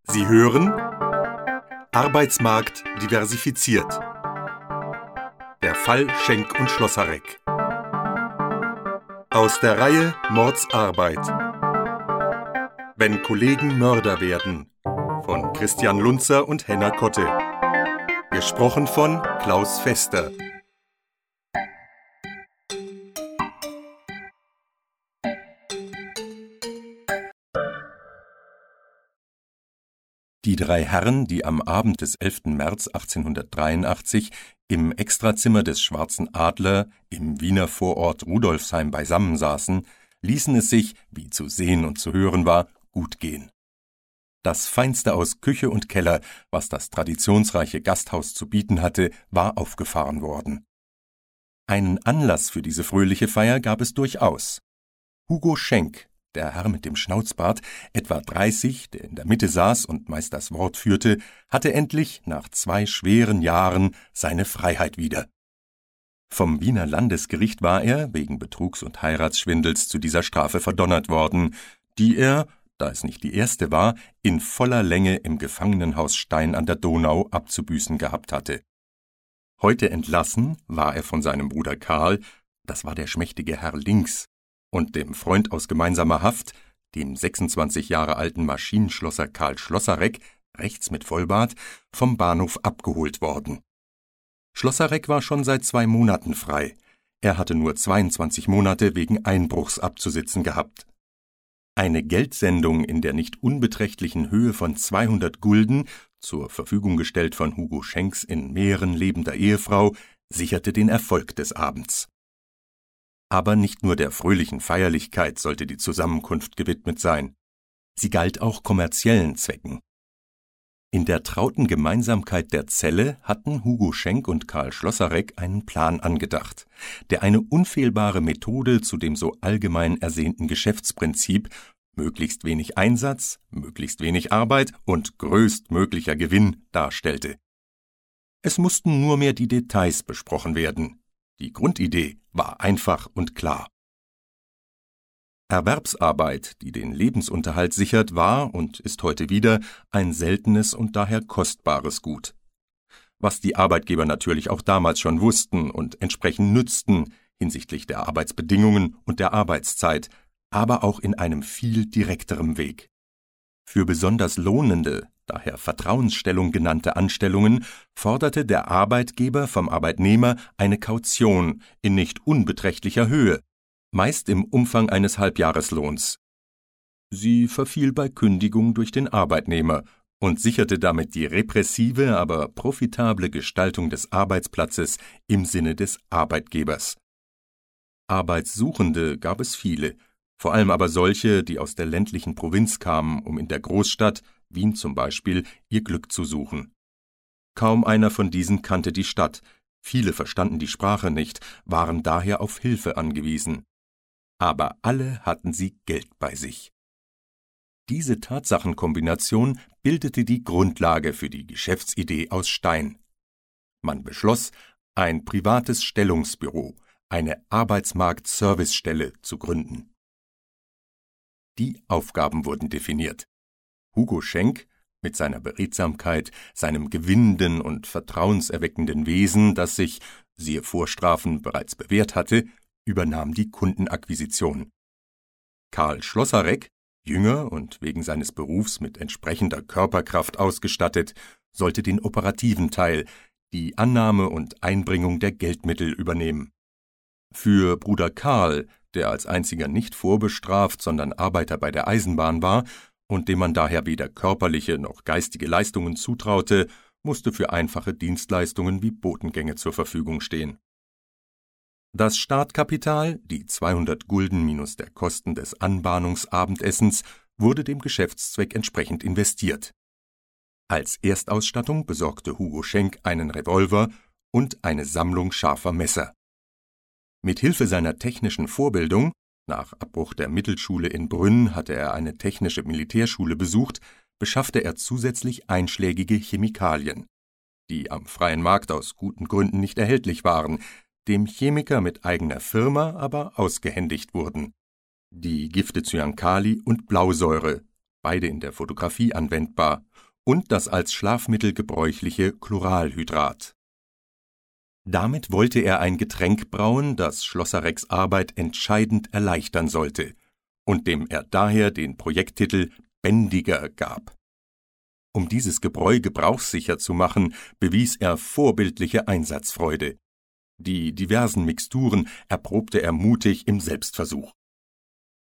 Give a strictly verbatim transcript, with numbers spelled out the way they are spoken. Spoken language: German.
Sie hören Arbeitsmarkt diversifiziert. Der Fall Schenk und Schlosserek. Aus der Reihe Mordsarbeit. Wenn Kollegen Mörder werden. Von Christian Lunzer und Henna Kotte. Gesprochen von Klaus Fester. Die drei Herren, die am Abend des elften März achtzehnhundertdreiundachtzig im Extrazimmer des Schwarzen Adler im Wiener Vorort Rudolfsheim beisammensaßen, ließen es sich, wie zu sehen und zu hören war, gut gehen. Das Feinste aus Küche und Keller, was das traditionsreiche Gasthaus zu bieten hatte, war aufgefahren worden. Einen Anlass für diese fröhliche Feier gab es durchaus. Hugo Schenk, der Herr mit dem Schnauzbart, etwa dreißig, der in der Mitte saß und meist das Wort führte, hatte endlich, nach zwei schweren Jahren, seine Freiheit wieder. Vom Wiener Landesgericht war er, wegen Betrugs und Heiratsschwindels, zu dieser Strafe verdonnert worden, die er, da es nicht die erste war, in voller Länge im Gefangenenhaus Stein an der Donau abzubüßen gehabt hatte. Heute entlassen war er von seinem Bruder Karl, das war der schmächtige Herr links, und dem Freund aus gemeinsamer Haft, dem sechsundzwanzig Jahre alten Maschinenschlosser Karl Schlosserek, rechts mit Vollbart, vom Bahnhof abgeholt worden. Schlosserek war schon seit zwei Monaten frei. Er hatte nur zweiundzwanzig Monate wegen Einbruchs abzusitzen gehabt. Eine Geldsendung in der nicht unbeträchtlichen Höhe von zweihundert Gulden, zur Verfügung gestellt von Hugo Schenks in Mähren lebender Ehefrau, sicherte den Erfolg des Abends. Aber nicht nur der fröhlichen Feierlichkeit sollte die Zusammenkunft gewidmet sein. Sie galt auch kommerziellen Zwecken. In der trauten Gemeinsamkeit der Zelle hatten Hugo Schenk und Karl Schlosserek einen Plan angedacht, der eine unfehlbare Methode zu dem so allgemein ersehnten Geschäftsprinzip möglichst wenig Einsatz, möglichst wenig Arbeit und größtmöglicher Gewinn darstellte. Es mussten nur mehr die Details besprochen werden. Die Grundidee war einfach und klar. Erwerbsarbeit, die den Lebensunterhalt sichert, war und ist heute wieder ein seltenes und daher kostbares Gut. Was die Arbeitgeber natürlich auch damals schon wussten und entsprechend nützten hinsichtlich der Arbeitsbedingungen und der Arbeitszeit, aber auch in einem viel direkterem Weg. Für besonders lohnende, daher Vertrauensstellung genannte Anstellungen forderte der Arbeitgeber vom Arbeitnehmer eine Kaution in nicht unbeträchtlicher Höhe, meist im Umfang eines Halbjahreslohns. Sie verfiel bei Kündigung durch den Arbeitnehmer und sicherte damit die repressive, aber profitable Gestaltung des Arbeitsplatzes im Sinne des Arbeitgebers. Arbeitssuchende gab es viele, vor allem aber solche, die aus der ländlichen Provinz kamen, um in der Großstadt, Wien zum Beispiel, ihr Glück zu suchen. Kaum einer von diesen kannte die Stadt, viele verstanden die Sprache nicht, waren daher auf Hilfe angewiesen. Aber alle hatten sie Geld bei sich. Diese Tatsachenkombination bildete die Grundlage für die Geschäftsidee aus Stein. Man beschloss, ein privates Stellungsbüro, eine Arbeitsmarkt-Servicestelle zu gründen. Die Aufgaben wurden definiert. Hugo Schenk, mit seiner Beredsamkeit, seinem gewinnenden und vertrauenserweckenden Wesen, das sich, siehe Vorstrafen, bereits bewährt hatte, übernahm die Kundenakquisition. Karl Schlosserek, jünger und wegen seines Berufs mit entsprechender Körperkraft ausgestattet, sollte den operativen Teil, die Annahme und Einbringung der Geldmittel übernehmen. Für Bruder Karl, der als einziger nicht vorbestraft, sondern Arbeiter bei der Eisenbahn war und dem man daher weder körperliche noch geistige Leistungen zutraute, musste für einfache Dienstleistungen wie Botengänge zur Verfügung stehen. Das Startkapital, die zweihundert Gulden minus der Kosten des Anbahnungsabendessens, wurde dem Geschäftszweck entsprechend investiert. Als Erstausstattung besorgte Hugo Schenk einen Revolver und eine Sammlung scharfer Messer. Mit Hilfe seiner technischen Vorbildung, nach Abbruch der Mittelschule in Brünn hatte er eine technische Militärschule besucht, beschaffte er zusätzlich einschlägige Chemikalien, die am freien Markt aus guten Gründen nicht erhältlich waren, dem Chemiker mit eigener Firma aber ausgehändigt wurden. Die Gifte Cyankali und Blausäure, beide in der Fotografie anwendbar, und das als Schlafmittel gebräuchliche Chloralhydrat. Damit wollte er ein Getränk brauen, das Schlosser Recks Arbeit entscheidend erleichtern sollte und dem er daher den Projekttitel Bändiger gab. Um dieses Gebräu gebrauchssicher zu machen, bewies er vorbildliche Einsatzfreude. Die diversen Mixturen erprobte er mutig im Selbstversuch.